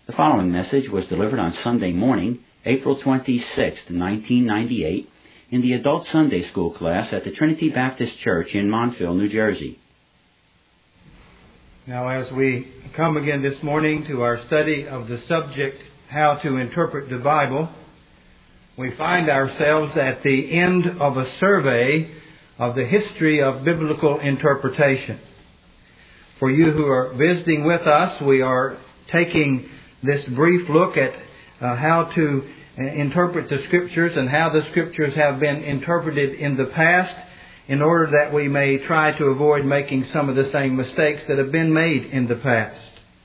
The following message was delivered on Sunday morning, April 26, 1998, in the Adult Sunday School class at the Trinity Baptist Church in Montville, New Jersey. Now, as we come again this morning to our study of the subject, How to Interpret the Bible, we find ourselves at the end of a survey of the history of biblical interpretation. For you who are visiting with us, we are taking this brief look at how to interpret the Scriptures and how the Scriptures have been interpreted in the past, in order that we may try to avoid making some of the same mistakes that have been made in the past.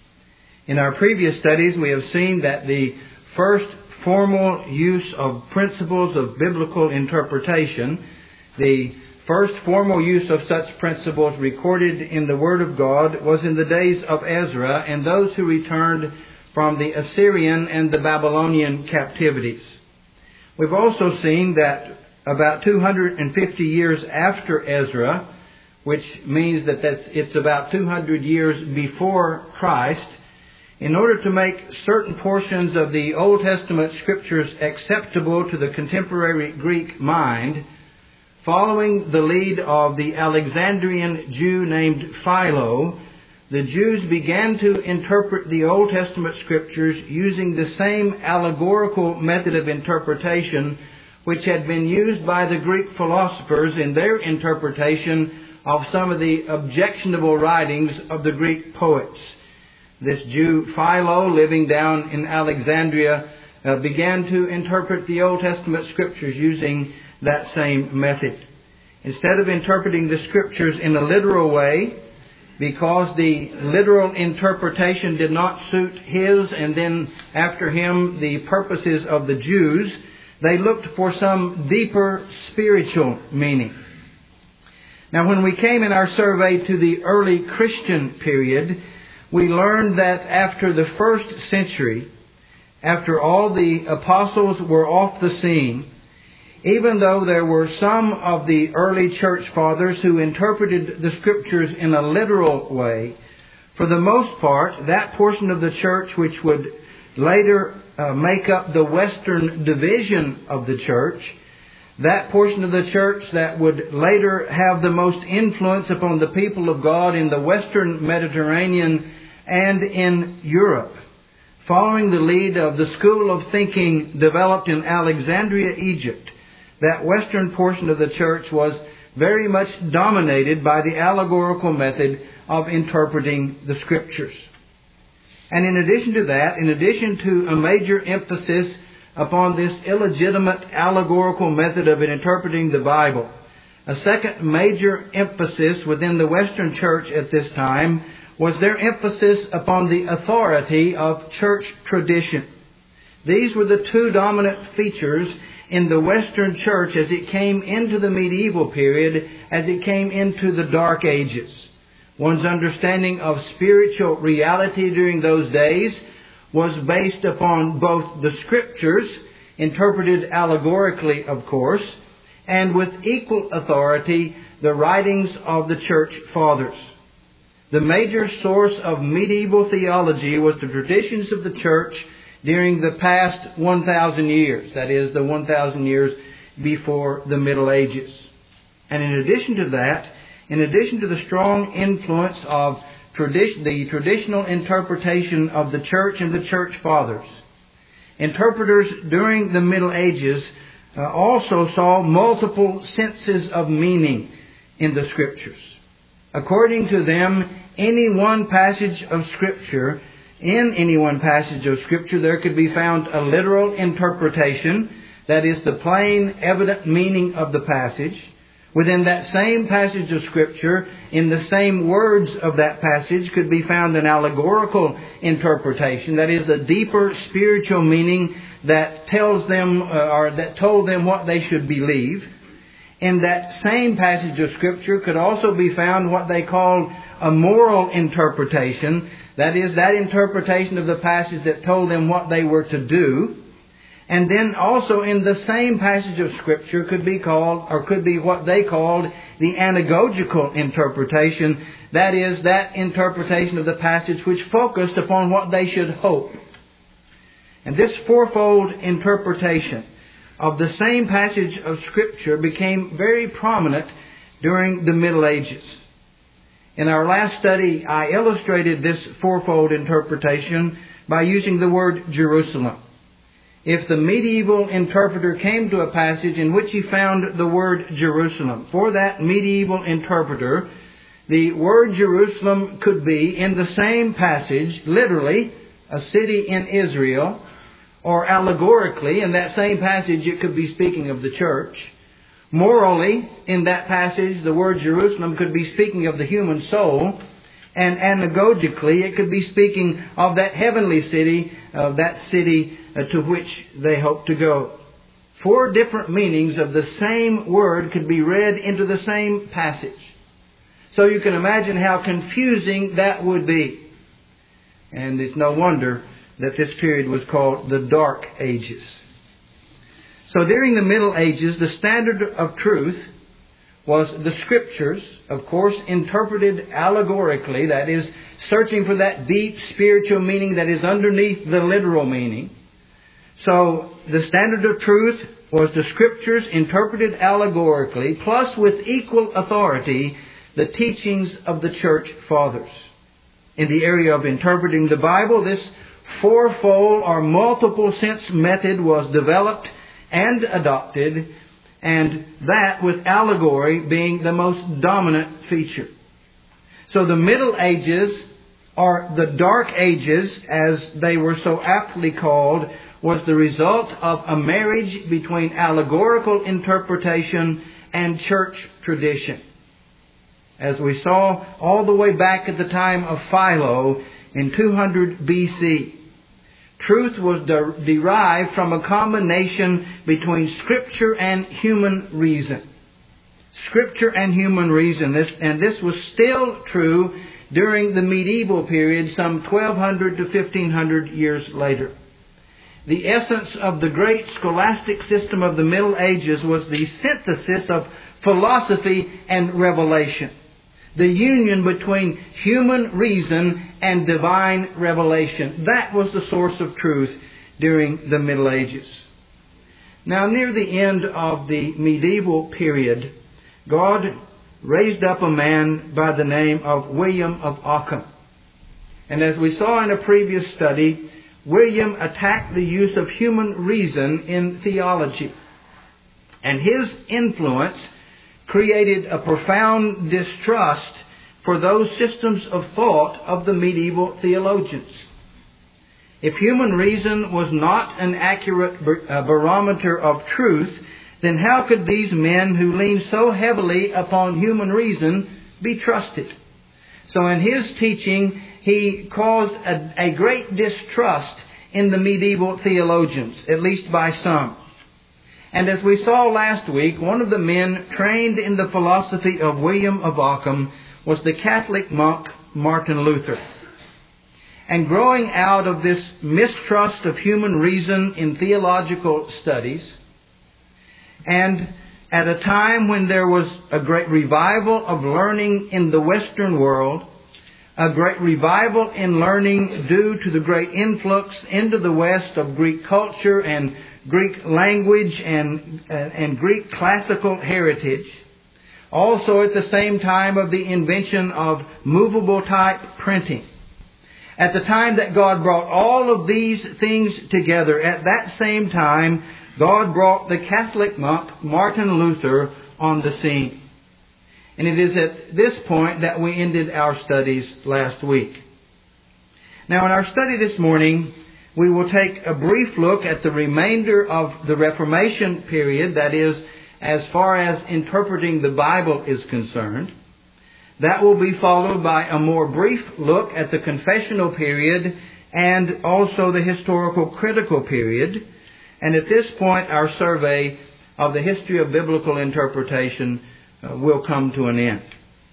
In our previous studies, we have seen that the first formal use of principles of biblical interpretation, the first formal use of such principles recorded in the Word of God, was in the days of Ezra and those who returned from the Assyrian and the Babylonian captivities. We've also seen that about 250 years after Ezra, which means that it's about 200 years before Christ, in order to make certain portions of the Old Testament Scriptures acceptable to the contemporary Greek mind, following the lead of the Alexandrian Jew named Philo, the Jews began to interpret the Old Testament Scriptures using the same allegorical method of interpretation which had been used by the Greek philosophers in their interpretation of some of the objectionable writings of the Greek poets. This Jew Philo, living down in Alexandria, began to interpret the Old Testament Scriptures using that same method. Instead of interpreting the Scriptures in a literal way, because the literal interpretation did not suit his and then after him the purposes of the Jews, they looked for some deeper spiritual meaning. Now, when we came in our survey to the early Christian period, we learned that after the first century, after all the apostles were off the scene, even though there were some of the early church fathers who interpreted the Scriptures in a literal way, for the most part, that portion of the church which would later make up the Western division of the church, that portion of the church that would later have the most influence upon the people of God in the Western Mediterranean and in Europe, following the lead of the school of thinking developed in Alexandria, Egypt, that Western portion of the church was very much dominated by the allegorical method of interpreting the Scriptures. And in addition to that, in addition to a major emphasis upon this illegitimate allegorical method of interpreting the Bible, a second major emphasis within the Western church at this time was their emphasis upon the authority of church tradition. These were the two dominant features in the Western church as it came into the medieval period, as it came into the Dark Ages. One's understanding of spiritual reality during those days was based upon both the Scriptures, interpreted allegorically, of course, and with equal authority, the writings of the church fathers. The major source of medieval theology was the traditions of the church during the past 1,000 years, that is, the 1,000 years before the Middle Ages. And in addition to that, in addition to the strong influence of the traditional interpretation of the church and the church fathers, interpreters during the Middle Ages also saw multiple senses of meaning in the Scriptures. According to them, in any one passage of Scripture, there could be found a literal interpretation, that is, the plain, evident meaning of the passage. Within that same passage of Scripture, in the same words of that passage, could be found an allegorical interpretation, that is, a deeper spiritual meaning that tells them or that told them what they should believe. In that same passage of Scripture could also be found what they called a moral interpretation, that is, that interpretation of the passage that told them what they were to do. And then also in the same passage of Scripture could be what they called the anagogical interpretation. That is, that interpretation of the passage which focused upon what they should hope. And this fourfold interpretation of the same passage of Scripture became very prominent during the Middle Ages. In our last study, I illustrated this fourfold interpretation by using the word Jerusalem. If the medieval interpreter came to a passage in which he found the word Jerusalem, for that medieval interpreter, the word Jerusalem could be, in the same passage, literally, a city in Israel, or allegorically, in that same passage, it could be speaking of the church. Morally, in that passage, the word Jerusalem could be speaking of the human soul. And anagogically, it could be speaking of that heavenly city, that city to which they hope to go. 4 different meanings of the same word could be read into the same passage. So you can imagine how confusing that would be. And it's no wonder that this period was called the Dark Ages. So during the Middle Ages, the standard of truth was the Scriptures, of course, interpreted allegorically, that is, searching for that deep spiritual meaning that is underneath the literal meaning. So the standard of truth was the Scriptures interpreted allegorically, plus with equal authority, the teachings of the Church Fathers. In the area of interpreting the Bible, this fourfold or multiple sense method was developed and adopted, and that with allegory being the most dominant feature. So the Middle Ages, or the Dark Ages, as they were so aptly called, was the result of a marriage between allegorical interpretation and church tradition. As we saw all the way back at the time of Philo in 200 BC, truth was derived from a combination between Scripture and human reason. Scripture and human reason. This was still true during the medieval period, some 1200 to 1500 years later. The essence of the great scholastic system of the Middle Ages was the synthesis of philosophy and revelation. The union between human reason and divine revelation. That was the source of truth during the Middle Ages. Now, near the end of the medieval period, God raised up a man by the name of William of Ockham. And as we saw in a previous study, William attacked the use of human reason in theology. And his influence created a profound distrust for those systems of thought of the medieval theologians. If human reason was not an accurate barometer of truth, then how could these men who leaned so heavily upon human reason be trusted? So in his teaching, he caused a great distrust in the medieval theologians, at least by some. And as we saw last week, one of the men trained in the philosophy of William of Ockham was the Catholic monk Martin Luther. And growing out of this mistrust of human reason in theological studies, and at a time when there was a great revival of learning in the Western world, a great revival in learning due to the great influx into the West of Greek culture and Greek language and Greek classical heritage. Also at the same time of the invention of movable type printing. At the time that God brought all of these things together, at that same time, God brought the Catholic monk Martin Luther on the scene. And it is at this point that we ended our studies last week. Now in our study this morning, we will take a brief look at the remainder of the Reformation period, that is, as far as interpreting the Bible is concerned. That will be followed by a more brief look at the confessional period and also the historical critical period. And at this point, our survey of the history of biblical interpretation will come to an end.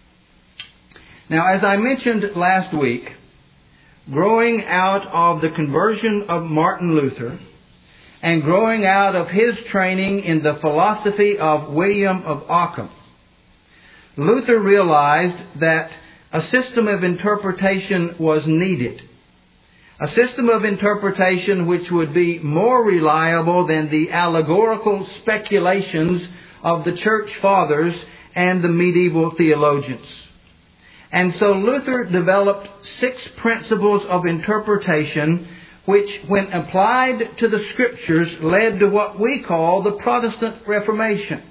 Now, as I mentioned last week, growing out of the conversion of Martin Luther and growing out of his training in the philosophy of William of Ockham, Luther realized that a system of interpretation was needed. A system of interpretation which would be more reliable than the allegorical speculations of the church fathers and the medieval theologians. And so Luther developed 6 principles of interpretation which, when applied to the Scriptures, led to what we call the Protestant Reformation.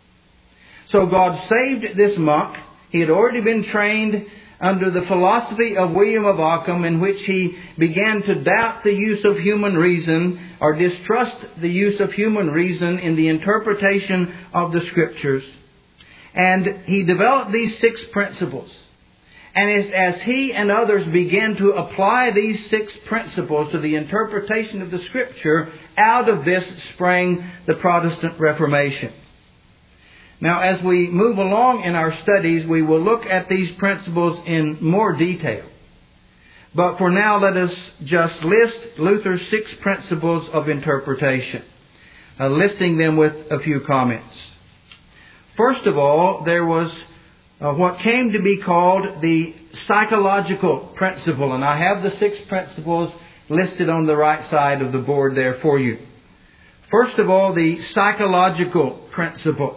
So God saved this monk. He had already been trained under the philosophy of William of Ockham, in which he began to doubt the use of human reason or distrust the use of human reason in the interpretation of the Scriptures. And he developed these 6 principles. And as he and others began to apply these 6 principles to the interpretation of the Scripture, out of this sprang the Protestant Reformation. Now, as we move along in our studies, we will look at these principles in more detail. But for now, let us just list Luther's 6 principles of interpretation, listing them with a few comments. First of all, there was what came to be called the psychological principle. And I have the 6 principles listed on the right side of the board there for you. First of all, the psychological principle.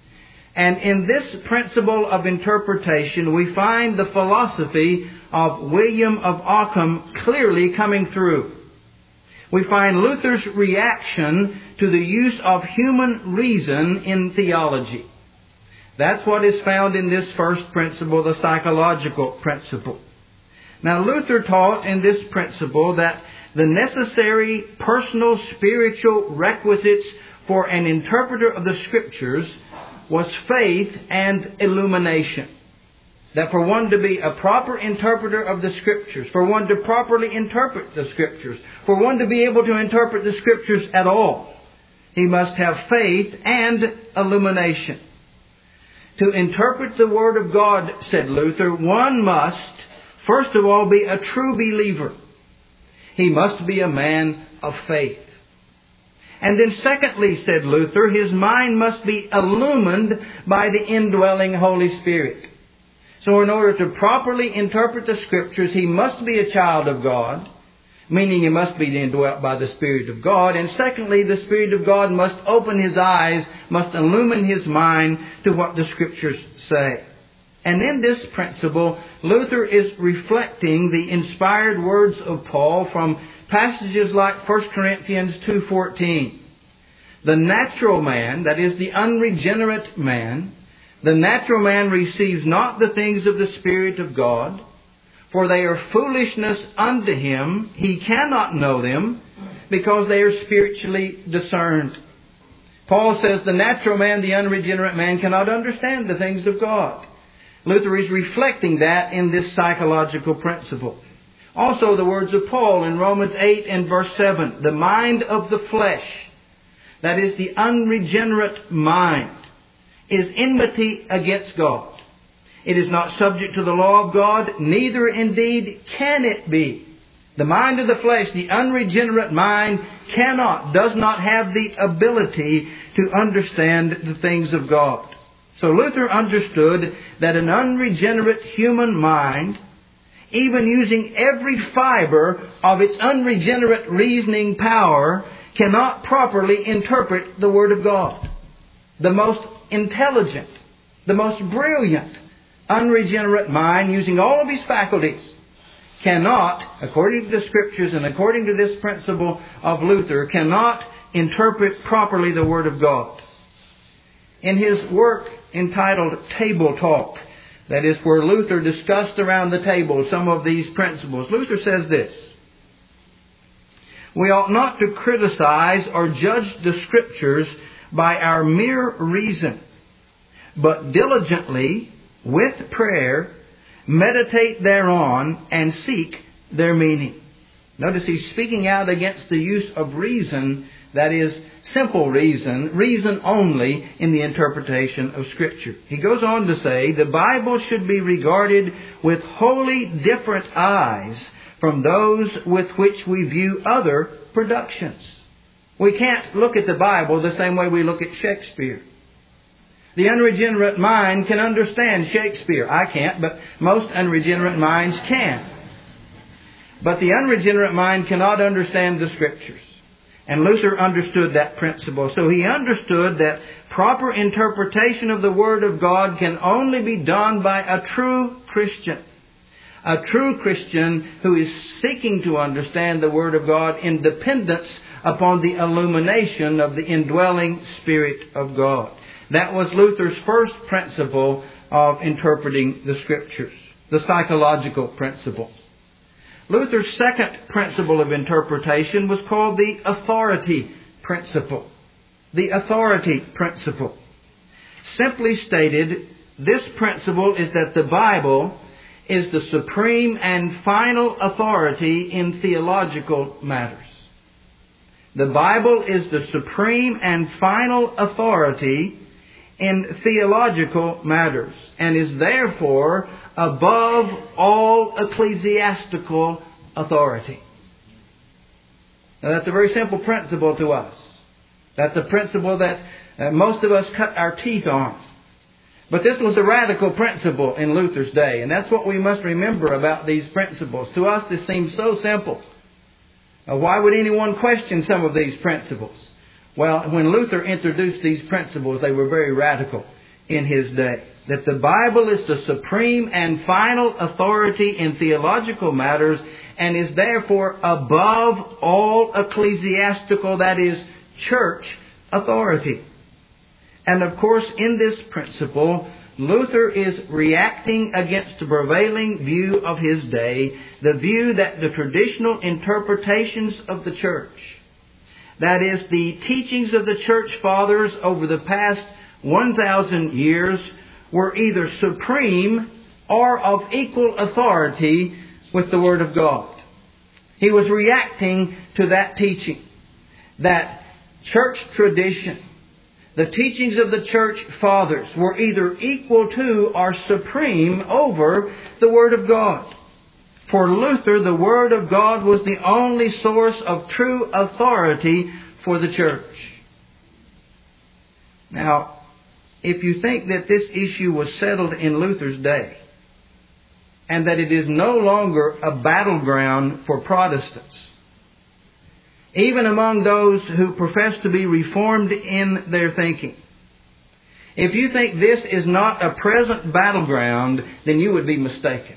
And in this principle of interpretation, we find the philosophy of William of Ockham clearly coming through. We find Luther's reaction to the use of human reason in theology. That's what is found in this first principle, the psychological principle. Now, Luther taught in this principle that the necessary personal spiritual requisites for an interpreter of the Scriptures was faith and illumination. That for one to be a proper interpreter of the Scriptures, for one to properly interpret the Scriptures, for one to be able to interpret the Scriptures at all, he must have faith and illumination. To interpret the Word of God, said Luther, one must, first of all, be a true believer. He must be a man of faith. And then secondly, said Luther, his mind must be illumined by the indwelling Holy Spirit. So in order to properly interpret the Scriptures, he must be a child of God, meaning he must be indwelt by the Spirit of God. And secondly, the Spirit of God must open his eyes, must illumine his mind to what the Scriptures say. And in this principle, Luther is reflecting the inspired words of Paul from passages like 1 Corinthians 2:14. The natural man, that is the unregenerate man, the natural man receives not the things of the Spirit of God, for they are foolishness unto him. He cannot know them, because they are spiritually discerned. Paul says the natural man, the unregenerate man, cannot understand the things of God. Luther is reflecting that in this psychological principle. Also the words of Paul in Romans 8 and verse 7. The mind of the flesh, that is the unregenerate mind, is enmity against God. It is not subject to the law of God, neither indeed can it be. The mind of the flesh, the unregenerate mind, does not have the ability to understand the things of God. So Luther understood that an unregenerate human mind, even using every fiber of its unregenerate reasoning power, cannot properly interpret the Word of God. The most intelligent, the most brilliant, unregenerate mind, using all of his faculties, cannot, according to the Scriptures and according to this principle of Luther, cannot interpret properly the Word of God. In his work entitled Table Talk, that is where Luther discussed around the table some of these principles, Luther says this: we ought not to criticize or judge the Scriptures by our mere reason, but diligently, with prayer, meditate thereon and seek their meaning. Notice he's speaking out against the use of reason, that is, simple reason, reason only, in the interpretation of Scripture. He goes on to say, the Bible should be regarded with wholly different eyes from those with which we view other productions. We can't look at the Bible the same way we look at Shakespeare. The unregenerate mind can understand Shakespeare. I can't, but most unregenerate minds can. But the unregenerate mind cannot understand the Scriptures. And Luther understood that principle. So he understood that proper interpretation of the Word of God can only be done by a true Christian. A true Christian who is seeking to understand the Word of God in dependence upon the illumination of the indwelling Spirit of God. That was Luther's first principle of interpreting the Scriptures, the psychological principle. Luther's second principle of interpretation was called the authority principle. The authority principle. Simply stated, this principle is that the Bible is the supreme and final authority in theological matters. The Bible is the supreme and final authority in theological matters and is therefore above all ecclesiastical authority. Now that's a very simple principle to us. That's a principle that most of us cut our teeth on. But this was a radical principle in Luther's day, and that's what we must remember about these principles. To us this seems so simple. Why would anyone question some of these principles? Well, when Luther introduced these principles, they were very radical in his day. That the Bible is the supreme and final authority in theological matters and is therefore above all ecclesiastical, that is, church authority. And of course, in this principle, Luther is reacting against the prevailing view of his day, the view that the traditional interpretations of the church, that is, the teachings of the church fathers over the past 1,000 years, were either supreme or of equal authority with the Word of God. He was reacting to that teaching, that church tradition, the teachings of the church fathers were either equal to or supreme over the Word of God. For Luther, the Word of God was the only source of true authority for the church. Now, if you think that this issue was settled in Luther's day, and that it is no longer a battleground for Protestants, even among those who profess to be reformed in their thinking, if you think this is not a present battleground, then you would be mistaken.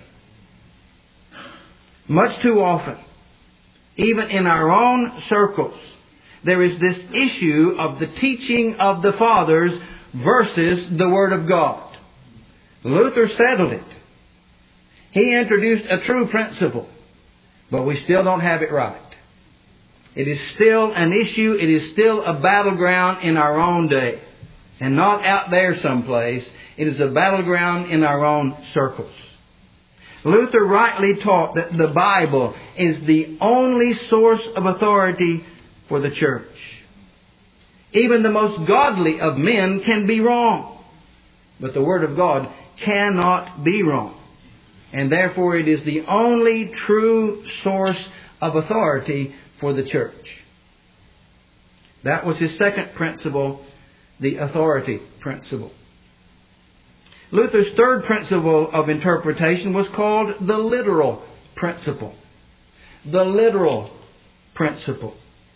Much too often, even in our own circles, there is this issue of the teaching of the fathers versus the Word of God. Luther settled it. He introduced a true principle, but we still don't have it right. It is still an issue, it is still a battleground in our own day, and not out there someplace. It is a battleground in our own circles. Luther rightly taught that the Bible is the only source of authority for the church. Even the most godly of men can be wrong, but the Word of God cannot be wrong. And therefore it is the only true source of authority for the church. That was his second principle, the authority principle. Luther's third principle of interpretation was called the literal principle. The literal principle.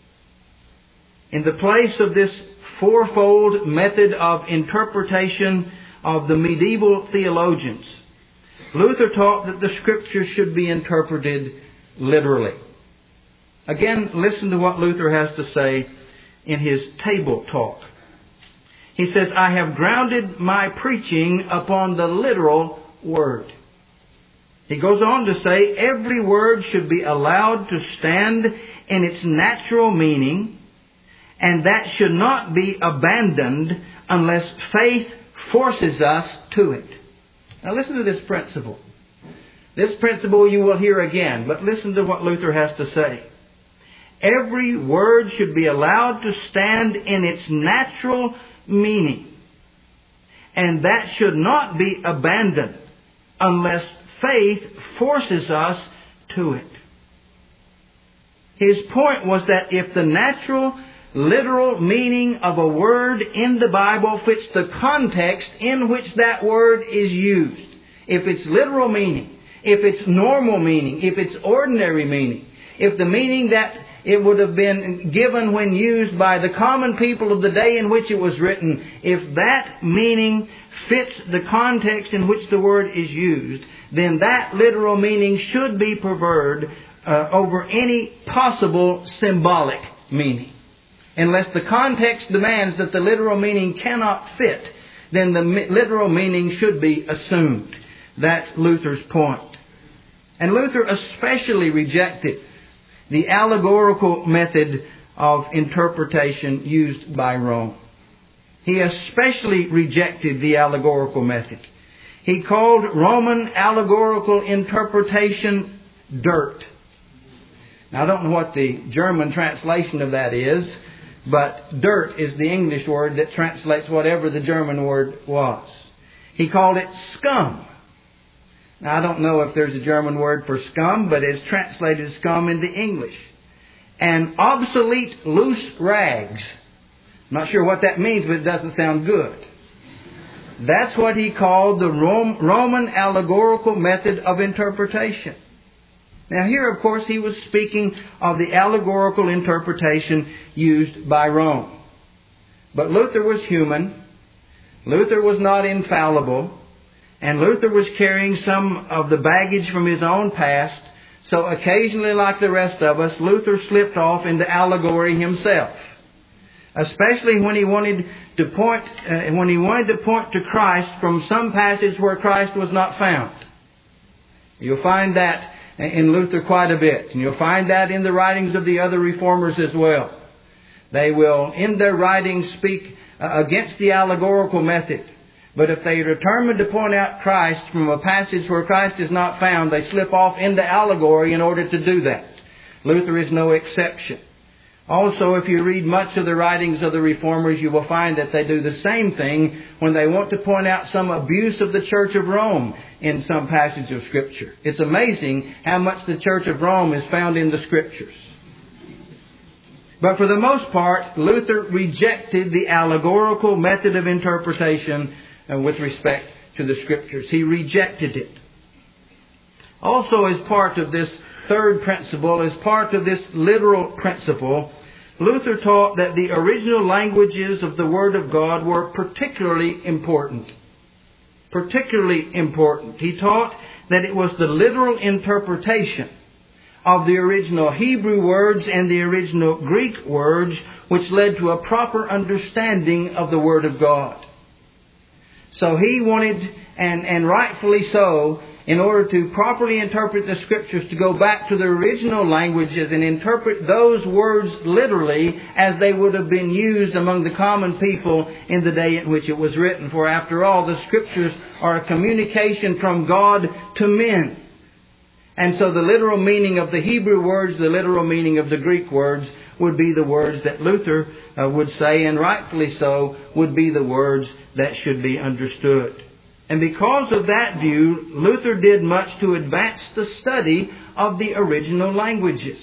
In the place of this fourfold method of interpretation of the medieval theologians, Luther taught that the Scriptures should be interpreted literally. Again, listen to what Luther has to say in his table talk. He says, I have grounded my preaching upon the literal Word. He goes on to say, every word should be allowed to stand in its natural meaning, and that should not be abandoned unless faith forces us to it. Now listen to this principle. This principle you will hear again, but listen to what Luther has to say. Every word should be allowed to stand in its natural meaning, and that should not be abandoned unless faith forces us to it. His point was that if the natural, literal meaning of a word in the Bible fits the context in which that word is used, if its literal meaning if its normal meaning, if its ordinary meaning, if the meaning that it would have been given when used by the common people of the day in which it was written, if that meaning fits the context in which the word is used, then that literal meaning should be preferred over any possible symbolic meaning. Unless the context demands that the literal meaning cannot fit, then the literal meaning should be assumed. That's Luther's point. And Luther especially rejected the allegorical method of interpretation used by Rome. He especially rejected the allegorical method. He called Roman allegorical interpretation dirt. Now, I don't know what the German translation of that is, but dirt is the English word that translates whatever the German word was. He called it scum. Now, I don't know if there's a German word for scum, but it's translated scum into English. And obsolete loose rags. I'm not sure what that means, but it doesn't sound good. That's what he called the Roman allegorical method of interpretation. Now here, of course, he was speaking of the allegorical interpretation used by Rome. But Luther was human. Luther was not infallible. And Luther was carrying some of the baggage from his own past. So occasionally, like the rest of us, Luther slipped off into allegory himself. Especially when he wanted to point to Christ from some passage where Christ was not found. You'll find that in Luther quite a bit. And you'll find that in the writings of the other reformers as well. They will, in their writings, speak against the allegorical method. But if they are determined to point out Christ from a passage where Christ is not found, they slip off into allegory in order to do that. Luther is no exception. Also, if you read much of the writings of the Reformers, you will find that they do the same thing when they want to point out some abuse of the Church of Rome in some passage of Scripture. It's amazing how much the Church of Rome is found in the Scriptures. But for the most part, Luther rejected the allegorical method of interpretation with respect to the Scriptures. He rejected it. Also, as part of this third principle, as part of this literal principle, Luther taught that the original languages of the Word of God were particularly important. Particularly important. He taught that it was the literal interpretation of the original Hebrew words and the original Greek words which led to a proper understanding of the Word of God. So he wanted, and rightfully so, in order to properly interpret the Scriptures, to go back to the original languages and interpret those words literally as they would have been used among the common people in the day in which it was written. For after all, the Scriptures are a communication from God to men. And so the literal meaning of the Hebrew words, the literal meaning of the Greek words, would be the words that Luther would say, and rightfully so, would be the words that should be understood. And because of that view, Luther did much to advance the study of the original languages.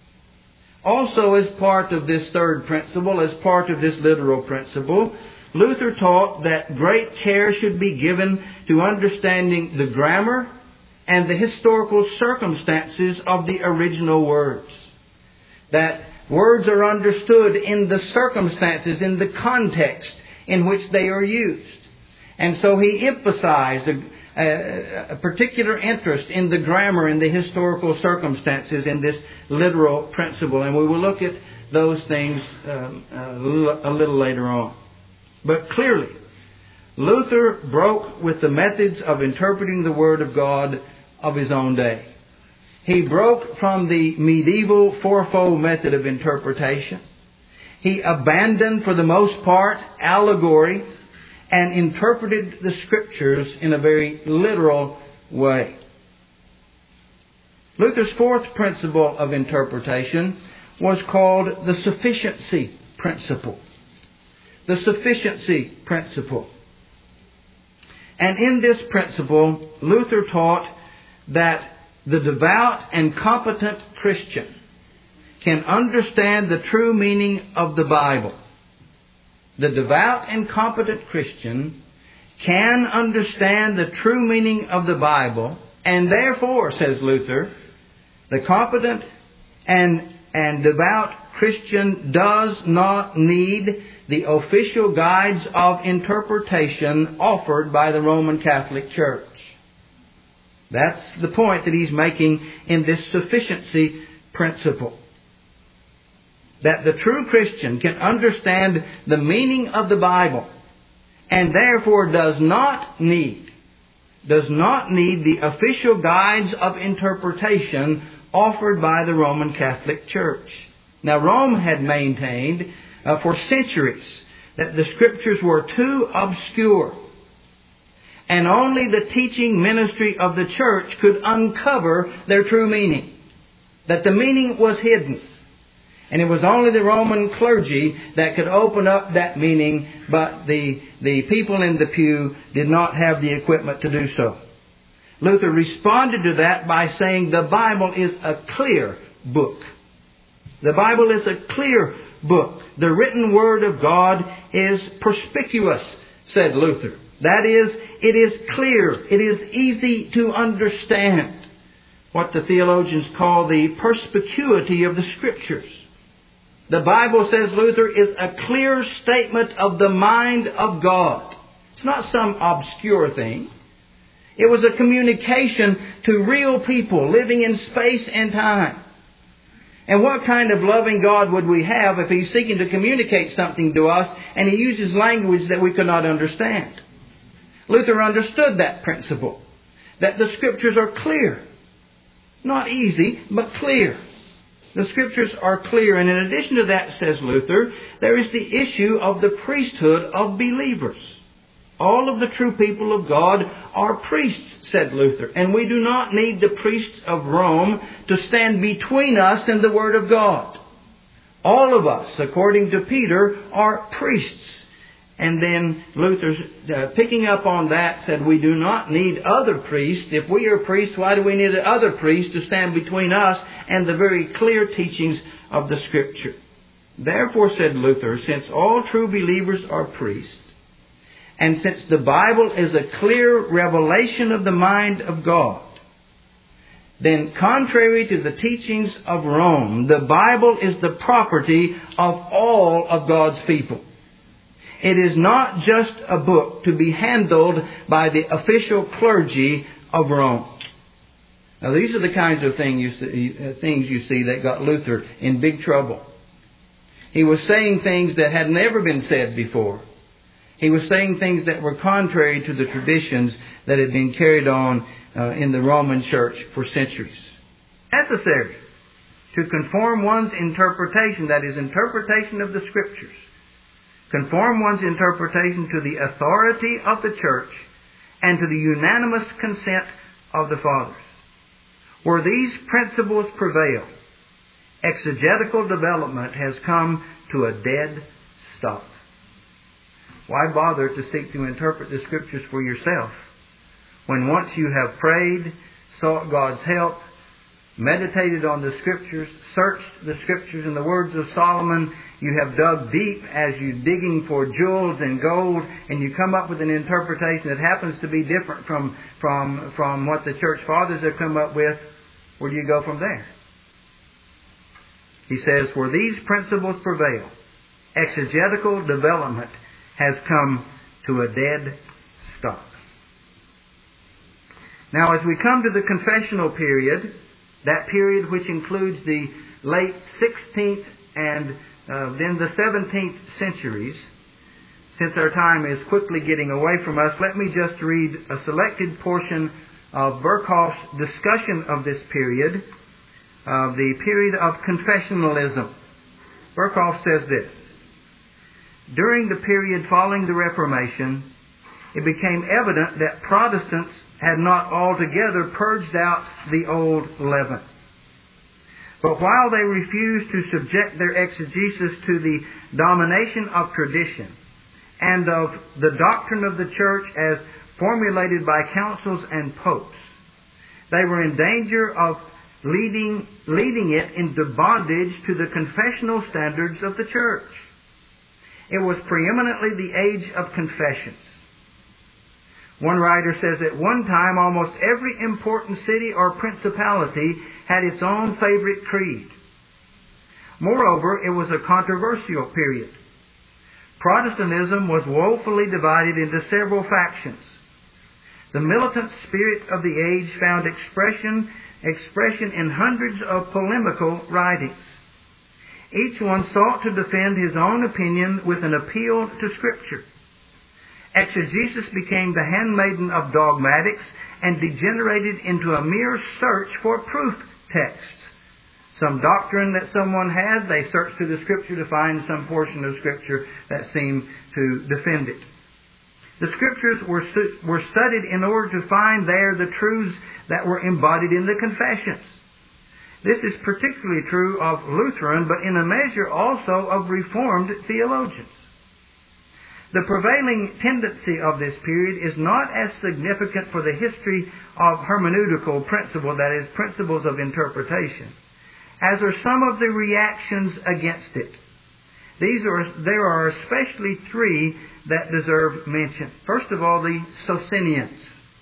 Also, as part of this third principle, as part of this literal principle, Luther taught that great care should be given to understanding the grammar and the historical circumstances of the original words. That words are understood in the circumstances, in the context in which they are used. And so he emphasized a particular interest in the grammar and the historical circumstances in this literal principle. And we will look at those things a little later on. But clearly, Luther broke with the methods of interpreting the Word of God of his own day. He broke from the medieval fourfold method of interpretation. He abandoned, for the most part, allegory and interpreted the Scriptures in a very literal way. Luther's fourth principle of interpretation was called the sufficiency principle. The sufficiency principle. And in this principle, Luther taught that the devout and competent Christian can understand the true meaning of the Bible. The devout and competent Christian can understand the true meaning of the Bible And therefore, says Luther, the competent and devout Christian does not need the official guides of interpretation offered by the Roman Catholic Church. That's the point that he's making in this sufficiency principle. That the true Christian can understand the meaning of the Bible and therefore does not need the official guides of interpretation offered by the Roman Catholic Church. Now, Rome had maintained for centuries that the Scriptures were too obscure, and only the teaching ministry of the Church could uncover their true meaning. That the meaning was hidden. And it was only the Roman clergy that could open up that meaning, but the people in the pew did not have the equipment to do so. Luther responded to that by saying the Bible is a clear book. The Bible is a clear book. The written Word of God is perspicuous, said Luther. That is, it is clear. It is easy to understand. What the theologians call the perspicuity of the Scriptures. The Bible, says Luther, is a clear statement of the mind of God. It's not some obscure thing. It was a communication to real people living in space and time. And what kind of loving God would we have if He's seeking to communicate something to us and He uses language that we could not understand? Luther understood that principle, that the Scriptures are clear. Not easy, but clear. The Scriptures are clear. And in addition to that, says Luther, there is the issue of the priesthood of believers. All of the true people of God are priests, said Luther. And we do not need the priests of Rome to stand between us and the Word of God. All of us, according to Peter, are priests. And then Luther, picking up on that, said we do not need other priests. If we are priests, why do we need other priests to stand between us and the very clear teachings of the Scripture? Therefore, said Luther, since all true believers are priests, and since the Bible is a clear revelation of the mind of God, then contrary to the teachings of Rome, the Bible is the property of all of God's people. It is not just a book to be handled by the official clergy of Rome. Now, these are the kinds of things you see that got Luther in big trouble. He was saying things that had never been said before. He was saying things that were contrary to the traditions that had been carried on in the Roman Church for centuries. Necessary to conform one's interpretation, that is, interpretation of the Scriptures, conform one's interpretation to the authority of the Church and to the unanimous consent of the Fathers. Where these principles prevail, exegetical development has come to a dead stop. Why bother to seek to interpret the Scriptures for yourself when once you have prayed, sought God's help, meditated on the Scriptures, searched the Scriptures in the words of Solomon, you have dug deep as you digging for jewels and gold, and you come up with an interpretation that happens to be different from what the Church Fathers have come up with? Where do you go from there? He says, where these principles prevail, exegetical development has come to a dead stop. Now, as we come to the confessional period, that period which includes the late 16th and then the 17th centuries, since our time is quickly getting away from us, let me just read a selected portion of Berkhoff's discussion of this period, the period of confessionalism. Berkhoff says this: during the period following the Reformation, it became evident that Protestants had not altogether purged out the old leaven. But while they refused to subject their exegesis to the domination of tradition and of the doctrine of the Church as formulated by councils and popes, they were in danger of leading it into bondage to the confessional standards of the Church. It was preeminently the age of confessions. One writer says, at one time almost every important city or principality had its own favorite creed. Moreover, it was a controversial period. Protestantism was woefully divided into several factions. The militant spirit of the age found expression in hundreds of polemical writings. Each one sought to defend his own opinion with an appeal to Scripture. Exegesis became the handmaiden of dogmatics and degenerated into a mere search for proof texts. Some doctrine that someone had, they searched through the Scripture to find some portion of Scripture that seemed to defend it. The Scriptures were studied in order to find there the truths that were embodied in the confessions. This is particularly true of Lutheran, but in a measure also of Reformed theologians. The prevailing tendency of this period is not as significant for the history of hermeneutical principle, that is, principles of interpretation, as are some of the reactions against it. There are especially three that deserve mention. First of all, the Socinians.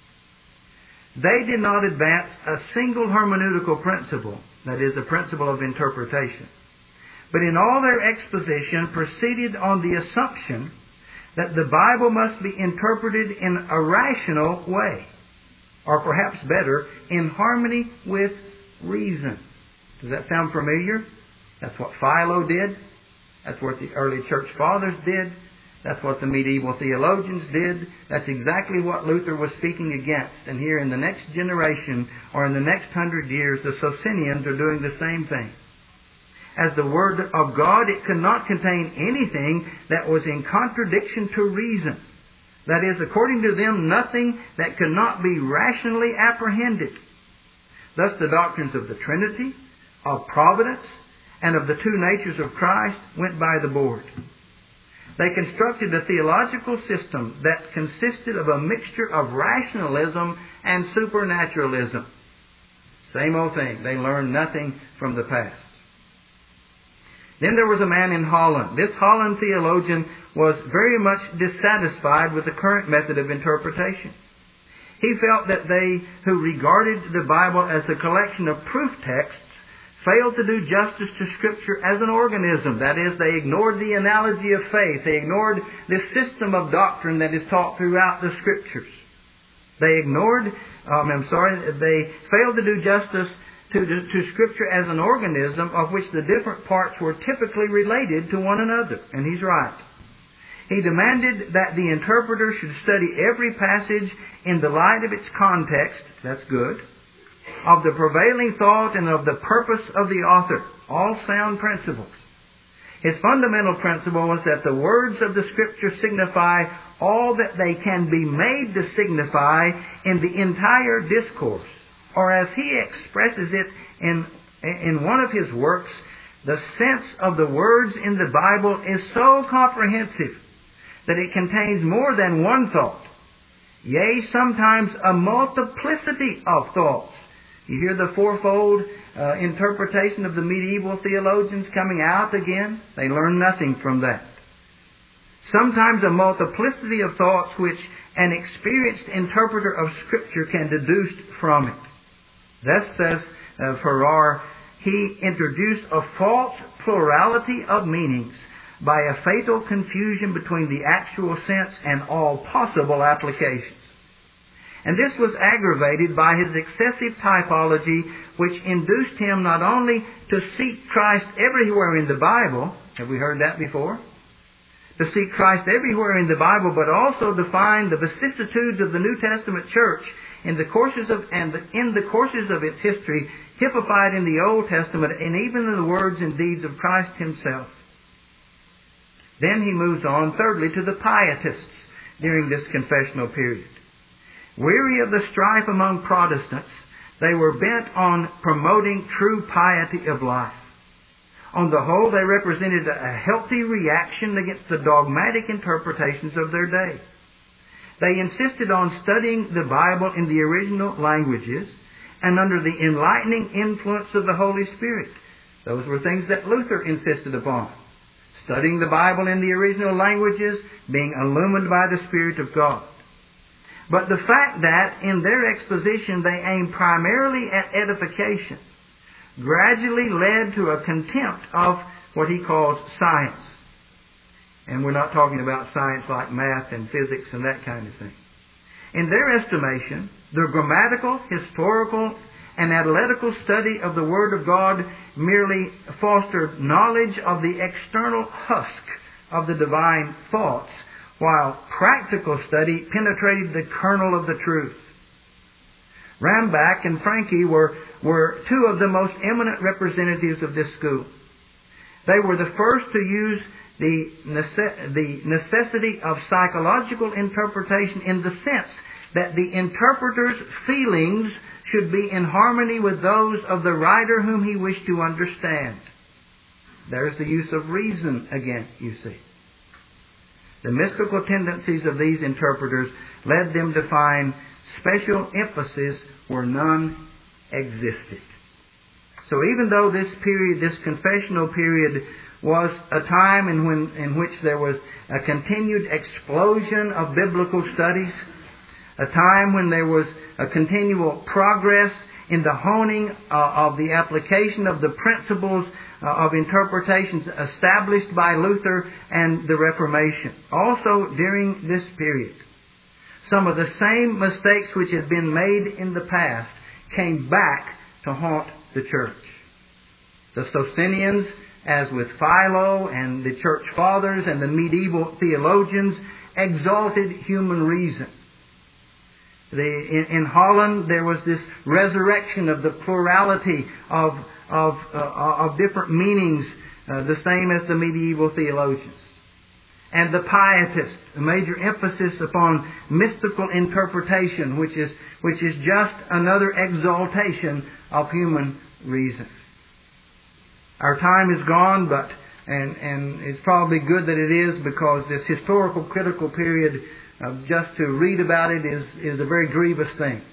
They did not advance a single hermeneutical principle, that is, a principle of interpretation, but in all their exposition proceeded on the assumption that the Bible must be interpreted in a rational way, or perhaps better, in harmony with reason. Does that sound familiar? That's what Philo did. That's what the early church fathers did. That's what the medieval theologians did. That's exactly what Luther was speaking against. And here in the next generation, or in the next 100 years, the Socinians are doing the same thing. As the Word of God, it could not contain anything that was in contradiction to reason. That is, according to them, nothing that could not be rationally apprehended. Thus the doctrines of the Trinity, of providence, and of the two natures of Christ went by the board. They constructed a theological system that consisted of a mixture of rationalism and supernaturalism. Same old thing. They learned nothing from the past. Then there was a man in Holland. This Holland theologian was very much dissatisfied with the current method of interpretation. He felt that they who regarded the Bible as a collection of proof texts failed to do justice to Scripture as an organism. That is, they ignored the analogy of faith. They ignored the system of doctrine that is taught throughout the Scriptures. They failed to do justice to Scripture as an organism of which the different parts were typically related to one another. And he's right. He demanded that the interpreter should study every passage in the light of its context. That's good. Of the prevailing thought and of the purpose of the author. All sound principles. His fundamental principle was that the words of the Scripture signify all that they can be made to signify in the entire discourse. Or as he expresses it in one of his works, the sense of the words in the Bible is so comprehensive that it contains more than one thought. Yea, sometimes a multiplicity of thoughts. You hear the fourfold interpretation of the medieval theologians coming out again? They learn nothing from that. Sometimes a multiplicity of thoughts which an experienced interpreter of Scripture can deduce from it. Thus says Farrar, he introduced a false plurality of meanings by a fatal confusion between the actual sense and all possible applications. And this was aggravated by his excessive typology, which induced him not only to seek Christ everywhere in the Bible, have we heard that before? To seek Christ everywhere in the Bible, but also to find the vicissitudes of the New Testament church in the courses of its history, typified in the Old Testament, and even in the words and deeds of Christ Himself. Then he moves on, thirdly, to the Pietists during this confessional period. Weary of the strife among Protestants, they were bent on promoting true piety of life. On the whole, they represented a healthy reaction against the dogmatic interpretations of their day. They insisted on studying the Bible in the original languages and under the enlightening influence of the Holy Spirit. Those were things that Luther insisted upon. Studying the Bible in the original languages, being illumined by the Spirit of God. But the fact that in their exposition they aimed primarily at edification gradually led to a contempt of what he calls science. And we're not talking about science like math and physics and that kind of thing. In their estimation, the grammatical, historical, and analytical study of the Word of God merely fostered knowledge of the external husk of the divine thoughts, while practical study penetrated the kernel of the truth. Rambach and Franke were two of the most eminent representatives of this school. They were the first to use the necessity of psychological interpretation in the sense that the interpreter's feelings should be in harmony with those of the writer whom he wished to understand. There's the use of reason again, you see. The mystical tendencies of these interpreters led them to find special emphasis where none existed. So even though this period, this confessional period, was a time in which there was a continued explosion of biblical studies, a time when there was a continual progress in the honing of the application of the principles of interpretations established by Luther and the Reformation. Also during this period, some of the same mistakes which had been made in the past came back to haunt the church. The Socinians, as with Philo and the church fathers and the medieval theologians, exalted human reason. In Holland, there was this resurrection of the plurality of different meanings, the same as the medieval theologians. And the Pietists, a major emphasis upon mystical interpretation, which is just another exaltation of human reason. Our time is gone, and it's probably good that it is, because this historical critical period, just to read about it is a very grievous thing.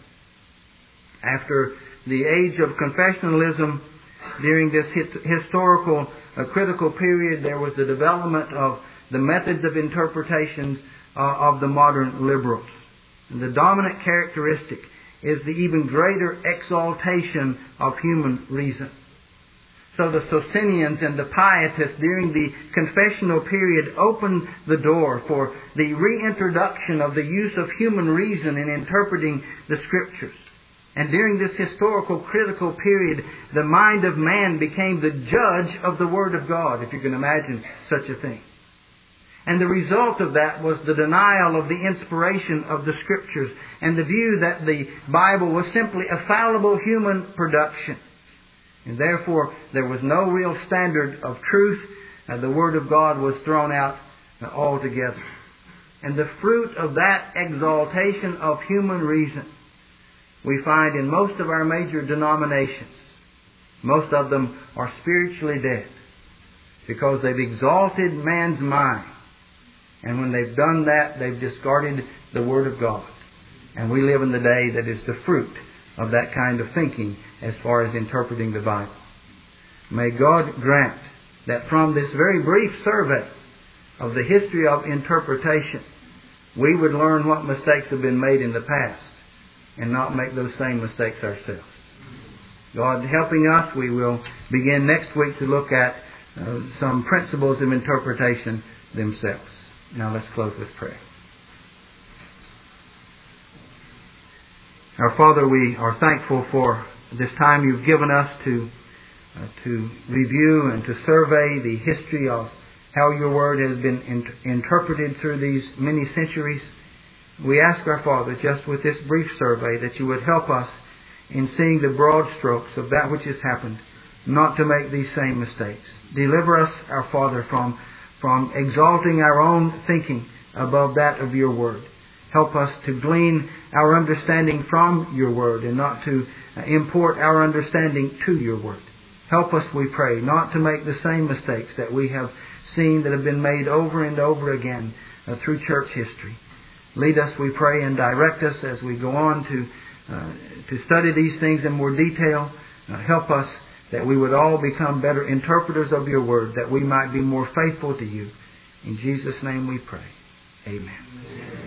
After the age of confessionalism, during this historical critical period, there was the development of the methods of interpretations of the modern liberals. And the dominant characteristic is the even greater exaltation of human reason. So the Socinians and the Pietists during the confessional period opened the door for the reintroduction of the use of human reason in interpreting the Scriptures. And during this historical critical period, the mind of man became the judge of the Word of God, if you can imagine such a thing. And the result of that was the denial of the inspiration of the Scriptures and the view that the Bible was simply a fallible human production. And therefore, there was no real standard of truth, and the Word of God was thrown out altogether. And the fruit of that exaltation of human reason we find in most of our major denominations. Most of them are spiritually dead because they've exalted man's mind. And when they've done that, they've discarded the Word of God. And we live in the day that is the fruit of that kind of thinking as far as interpreting the Bible. May God grant that from this very brief survey of the history of interpretation, we would learn what mistakes have been made in the past and not make those same mistakes ourselves. God helping us, we will begin next week to look at some principles of interpretation themselves. Now let's close with prayer. Our Father, we are thankful for this time you've given us to review and to survey the history of how your Word has been interpreted through these many centuries. We ask our Father, just with this brief survey, that you would help us in seeing the broad strokes of that which has happened, not to make these same mistakes. Deliver us, our Father, from exalting our own thinking above that of your Word. Help us to glean our understanding from your Word and not to import our understanding to your Word. Help us, we pray, not to make the same mistakes that we have seen that have been made over and over again through church history. Lead us, we pray, and direct us as we go on to study these things in more detail. Help us that we would all become better interpreters of your Word, that we might be more faithful to you. In Jesus' name we pray. Amen.